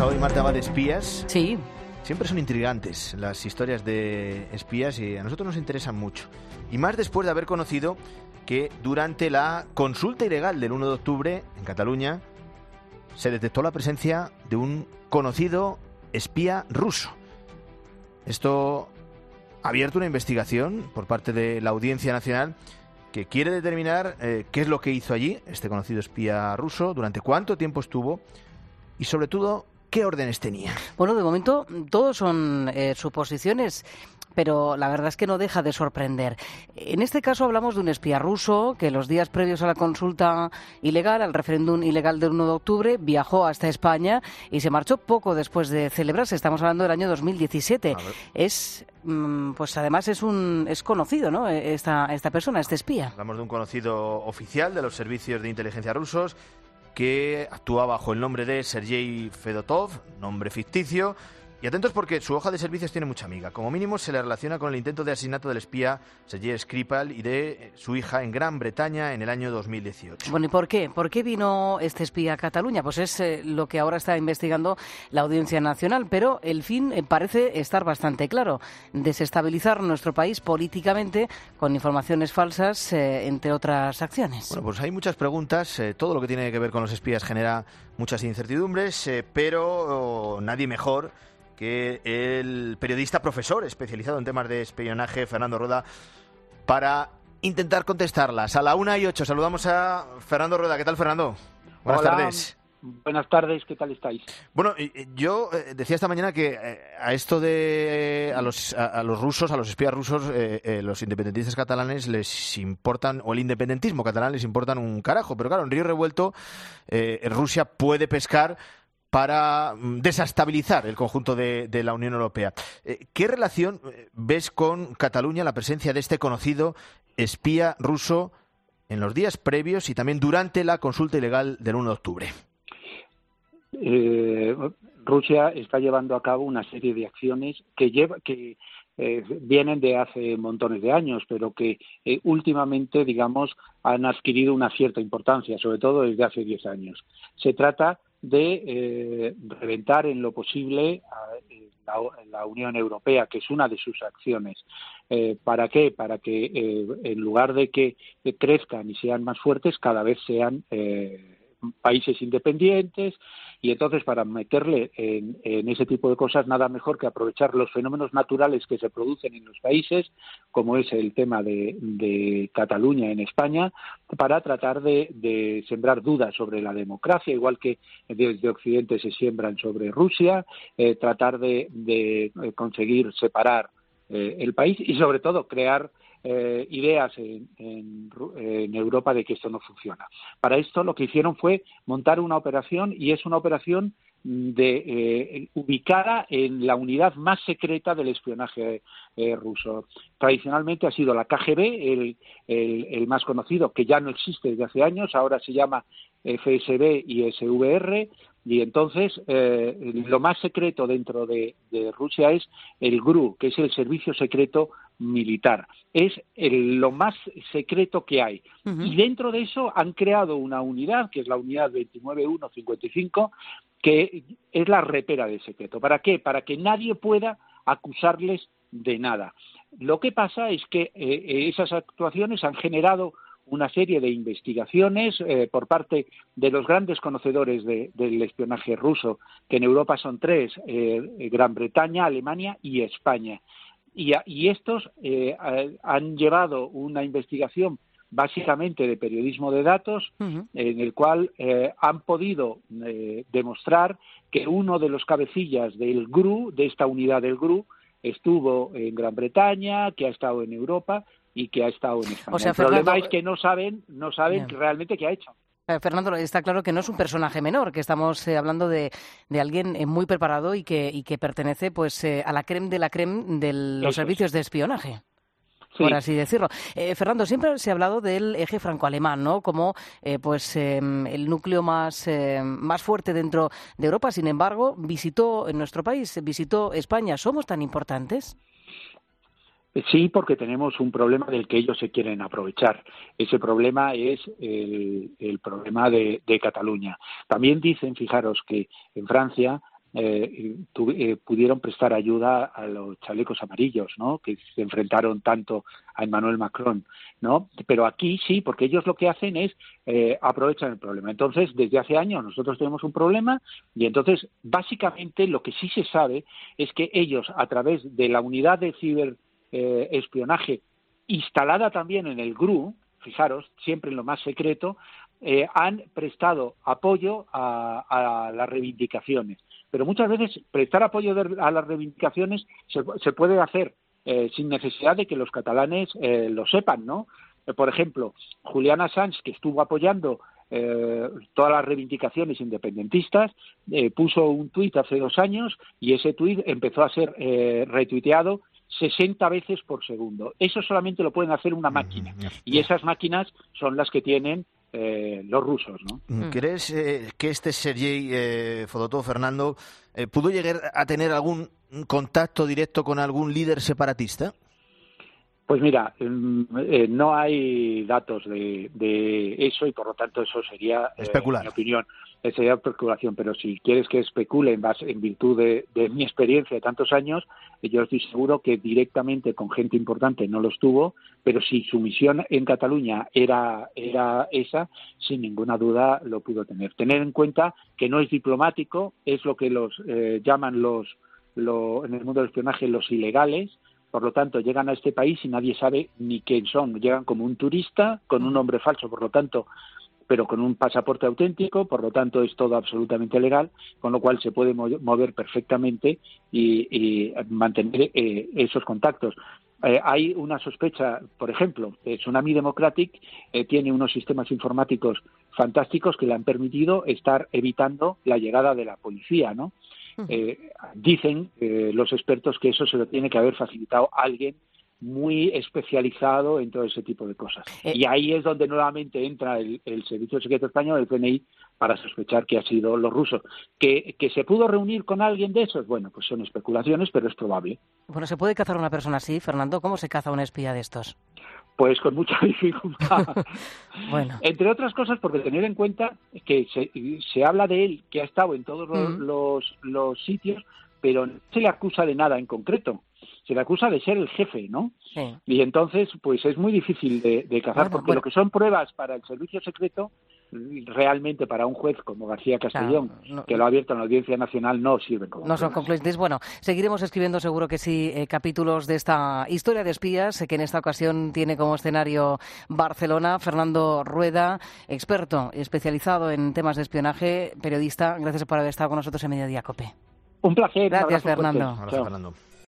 a hoy, Marta, va de espías. Sí. Siempre son intrigantes las historias de espías y a nosotros nos interesan mucho. Y más después de haber conocido que durante la consulta ilegal del 1 de octubre en Cataluña se detectó la presencia de un conocido espía ruso. Esto ha abierto una investigación por parte de la Audiencia Nacional que quiere determinar qué es lo que hizo allí este conocido espía ruso, durante cuánto tiempo estuvo y sobre todo qué órdenes tenía. Bueno, de momento todos son suposiciones, pero la verdad es que no deja de sorprender. En este caso hablamos de un espía ruso que los días previos a la consulta ilegal, al referéndum ilegal del 1 de octubre, viajó hasta España y se marchó poco después de celebrarse. Estamos hablando del año 2017. Pues además es conocido, ¿no? Esta persona, este espía. Hablamos de un conocido oficial de los servicios de inteligencia rusos que actúa bajo el nombre de Sergei Fedotov, nombre ficticio. Y atentos porque su hoja de servicios tiene mucha amiga. Como mínimo se le relaciona con el intento de asesinato del espía Sergei Skripal y de su hija en Gran Bretaña en el año 2018. Bueno, ¿y por qué? ¿Por qué vino este espía a Cataluña? Pues es lo que ahora está investigando la Audiencia Nacional, pero el fin parece estar bastante claro: desestabilizar nuestro país políticamente con informaciones falsas, entre otras acciones. Bueno, pues hay muchas preguntas. Todo lo que tiene que ver con los espías genera muchas incertidumbres, pero nadie mejor que el periodista profesor especializado en temas de espionaje, Fernando Rueda, para intentar contestarlas. A la 1:08 saludamos a Fernando Rueda. ¿Qué tal, Fernando? Buenas tardes. Buenas tardes, ¿qué tal estáis? Bueno, yo decía esta mañana que a esto de a los rusos, a los espías rusos, los independentistas catalanes les importan, o el independentismo catalán les importan un carajo, pero claro, en río revuelto Rusia puede pescar para desestabilizar el conjunto de la Unión Europea. ¿Qué relación ves con Cataluña la presencia de este conocido espía ruso en los días previos y también durante la consulta ilegal del 1 de octubre? Rusia está llevando a cabo una serie de acciones que vienen de hace montones de años, pero que últimamente, digamos, han adquirido una cierta importancia, sobre todo desde hace 10 años. Se trata de reventar en lo posible la Unión Europea, que es una de sus acciones. ¿Para qué? Para que en lugar de que crezcan y sean más fuertes, cada vez sean países independientes, y entonces para meterle en ese tipo de cosas nada mejor que aprovechar los fenómenos naturales que se producen en los países, como es el tema de Cataluña en España, para tratar de sembrar dudas sobre la democracia, igual que desde Occidente se siembran sobre Rusia, tratar de conseguir separar el país y sobre todo crear ideas en Europa de que esto no funciona. Para esto lo que hicieron fue montar una operación, y es una operación ubicada en la unidad más secreta del espionaje ruso. Tradicionalmente ha sido la KGB, el más conocido, que ya no existe desde hace años, ahora se llama FSB y SVR, y entonces lo más secreto dentro de Rusia es el GRU, que es el Servicio Secreto Militar. Es lo más secreto que hay. Uh-huh. Y dentro de eso han creado una unidad, que es la unidad 29155, que es la repera del secreto. ¿Para qué? Para que nadie pueda acusarles de nada. Lo que pasa es que esas actuaciones han generado una serie de investigaciones por parte de los grandes conocedores del espionaje ruso, que en Europa son 3, Gran Bretaña, Alemania y España. Y estos han llevado una investigación básicamente de periodismo de datos, uh-huh, en el cual han podido demostrar que uno de los cabecillas del GRU, de esta unidad del GRU, estuvo en Gran Bretaña, que ha estado en Europa y que ha estado en España. O sea, el problema es que no saben realmente qué ha hecho. Fernando, está claro que no es un personaje menor, que estamos hablando de alguien muy preparado y que pertenece pues a la crème de la crème de los servicios de espionaje. Sí, por así decirlo. Fernando, siempre se ha hablado del eje franco-alemán, ¿no? Como el núcleo más fuerte dentro de Europa. Sin embargo, visitó nuestro país, visitó España. ¿Somos tan importantes? Sí, porque tenemos un problema del que ellos se quieren aprovechar. Ese problema es el problema de Cataluña. También dicen, fijaros, que en Francia pudieron prestar ayuda a los chalecos amarillos, ¿no? Que se enfrentaron tanto a Emmanuel Macron, ¿no? Pero aquí sí, porque ellos lo que hacen es aprovechan el problema. Entonces, desde hace años nosotros tenemos un problema y entonces, básicamente, lo que sí se sabe es que ellos, a través de la unidad de ciberespionaje instalada también en el GRU, fijaros, siempre en lo más secreto, han prestado apoyo a las reivindicaciones. Pero muchas veces prestar apoyo a las reivindicaciones se puede hacer sin necesidad de que los catalanes lo sepan, ¿no? Por ejemplo, Julian Assange, que estuvo apoyando todas las reivindicaciones independentistas, puso un tuit hace 2 años y ese tuit empezó a ser retuiteado 60 veces por segundo. Eso solamente lo pueden hacer una máquina y esas máquinas son las que tienen los rusos, ¿no? ¿Crees que este Sergei Fodotov, Fernando, pudo llegar a tener algún contacto directo con algún líder separatista? Pues mira, no hay datos de eso y por lo tanto eso sería, especular. En mi opinión, sería especulación. Pero si quieres que especule en virtud de mi experiencia de tantos años, yo estoy seguro que directamente con gente importante no los tuvo, pero si su misión en Cataluña era esa, sin ninguna duda lo pudo tener. Tener en cuenta que no es diplomático, es lo que los llaman en el mundo del espionaje los ilegales. Por lo tanto, llegan a este país y nadie sabe ni quién son. Llegan como un turista, con un nombre falso, por lo tanto, pero con un pasaporte auténtico, por lo tanto es todo absolutamente legal, con lo cual se puede mover perfectamente y mantener esos contactos. Hay una sospecha, por ejemplo, Tsunami Democratic tiene unos sistemas informáticos fantásticos que le han permitido estar evitando la llegada de la policía, ¿no? Dicen los expertos que eso se lo tiene que haber facilitado alguien muy especializado en todo ese tipo de cosas. Y ahí es donde nuevamente entra el Servicio Secreto Español, el CNI, para sospechar que ha sido los rusos. ¿Que se pudo reunir con alguien de esos? Bueno, pues son especulaciones, pero es probable. Bueno, ¿se puede cazar a una persona así, Fernando? ¿Cómo se caza un espía de estos? Pues con mucha dificultad. Bueno. Entre otras cosas, porque tener en cuenta que se habla de él, que ha estado en todos los sitios, pero no se le acusa de nada en concreto. Se le acusa de ser el jefe, ¿no? Sí. Y entonces, pues es muy difícil de cazar, porque lo que son pruebas para el servicio secreto, realmente para un juez como García Castellón, que lo ha abierto en la Audiencia Nacional, no sirven como no pruebas. Son concluyentes. Bueno, seguiremos escribiendo seguro que sí capítulos de esta historia de espías, que en esta ocasión tiene como escenario Barcelona. Fernando Rueda, experto especializado en temas de espionaje, periodista, gracias por haber estado con nosotros en Mediodía COPE. Un placer. Gracias, Fernando. Fernando.